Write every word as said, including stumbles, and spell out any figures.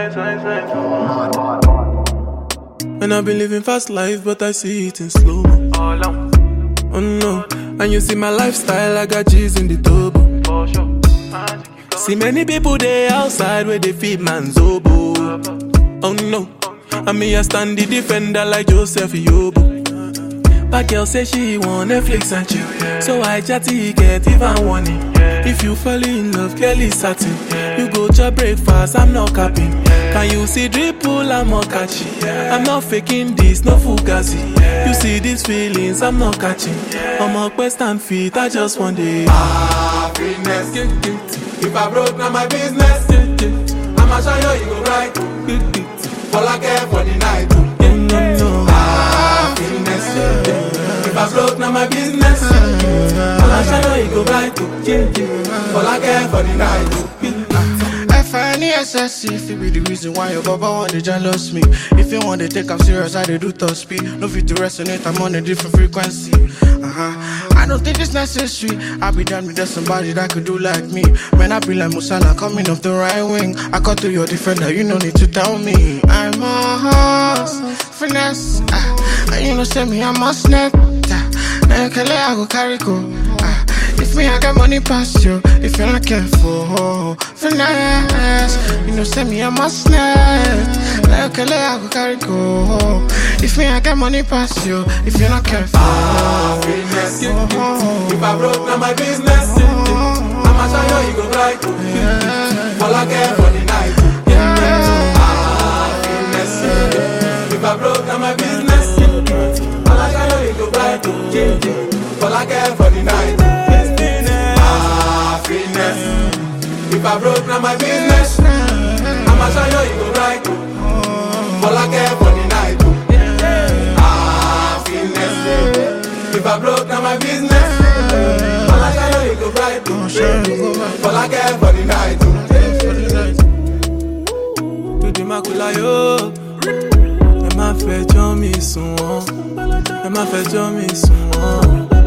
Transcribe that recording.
And I've been living fast life, but I see it in slow. Oh no, and you see my lifestyle, I got G's in the turbo. See many people there outside where they feed man's oboe. Oh no, and me I stand the defender like Joseph Yobo. But girl say she want Netflix and chill, so I chatty get even warning. If you fall in love, Kelly satin. You go to breakfast, I'm not capping. Can you see dripple, I'm not catching. I'm not faking this, no fugazi. You see these feelings, I'm not catching. I'm a quest and feet, I just want the happiness. If I broke, now my business. I'ma show you, you go right. All I care for the night. Happiness. If I broke, now my business. I'ma show you, you go right. All I care for the night. F I N E S S C, if it be the reason why your baba want to jealous me. If you want to take I'm serious, I do top speed. No fit to resonate, I'm on a different frequency. Uh-huh. I don't think it's necessary. I be done with just somebody that could do like me. Man, I be like Musala coming off the right wing. I cut to your defender, you no need to tell me. I'm a horse, finesse. Uh, and you know, say me, I'm a snap. Now, Kale, I go carry go. Uh, If me, I got money past you. If you're not careful, finesse. You know, send me a must snap. Like a lay, I go carry go. If me, I got money past you. If you're not careful, ah, finesse. If I broke, now my business. I'ma show you, you go right. All I care for the night. Ah, finesse. If I broke, now my business. All I show you, you go right. All I care for the night. If I broke, now my business. I'ma show you, you go right. All I care for the night. Ah, finesse. If I broke, now my business. All I show you, you go right. All I care for the night. To the macula yo. Ẹ má fẹjọ́ mi sùn wọ́n. Ẹ má fẹjọ́ mi sùn wọ́n.